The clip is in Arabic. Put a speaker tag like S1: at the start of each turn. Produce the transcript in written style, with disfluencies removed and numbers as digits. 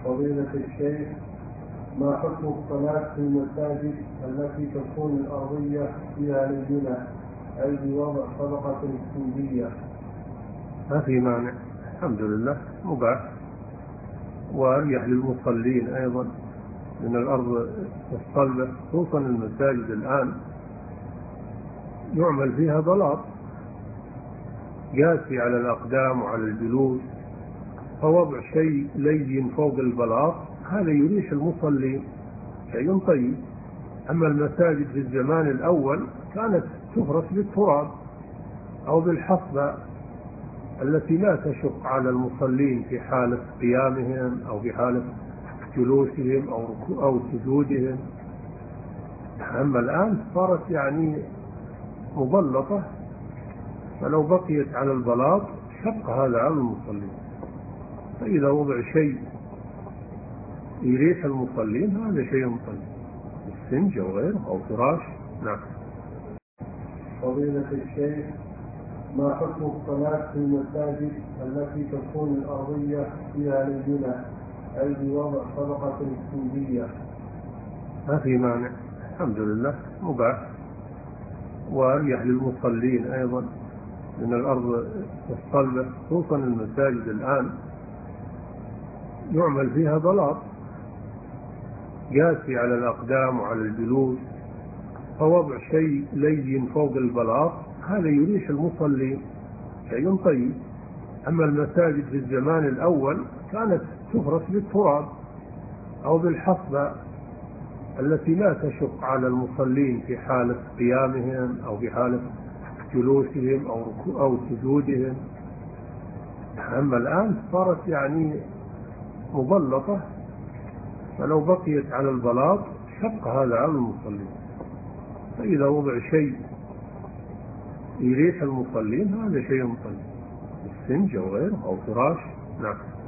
S1: فضيلة الشيخ، ما حكم الصلاة في المساجد التي تكون الأرضية فيها لينة، أي بوضع طبقة اسفنجية؟
S2: ما في مانع، الحمد لله، مباح وأريح للمصلين أيضا من الأرض الصلبة، خصوصا المساجد الآن يعمل فيها بلاط ياسي على الأقدام وعلى الجلوس، فوضع شيء لين فوق البلاط هذا يريح المصلين، شيء طيب. أما المساجد في الزمان الأول كانت تفرش بالتراب أو بالحصبة التي لا تشق على المصلين في حالة قيامهم أو في حالة جلوسهم أو سجودهم. أما الآن صارت مبلطة، فلو بقيت على البلاط شق هذا على المصلين. فإذا وضع شيء يريح المصلين هذا شيء طيب، السنج أو غيره أو فراش. نعم.
S1: فضيلة الشيخ، ما حكم الصلاة في المساجد التي تكون الأرضية فيها لينة، أي بوضع طبقة اسفنجية؟
S2: ما في مانع، الحمد لله، مباح وأريح للمصلين أيضا من الأرض الصلبة، خصوصا المساجد الآن يعمل فيها بلاط ياسي على الأقدام وعلى الجلوس، فوضع شيء لين فوق البلاط هذا يريح المصلين، شيء طيب. أما المساجد في الزمان الأول كانت تفرش بالتراب أو بالحصبة التي لا تشق على المصلين في حالة قيامهم أو في حالة جلوسهم أو سجودهم. أما الآن صارت مبلطة، فلو بقيت على البلاط شق هذا على المصلين. فإذا وضع شيء يريح المصلين هذا شيء طيب، السنج أو غيره أو فراش. نعم.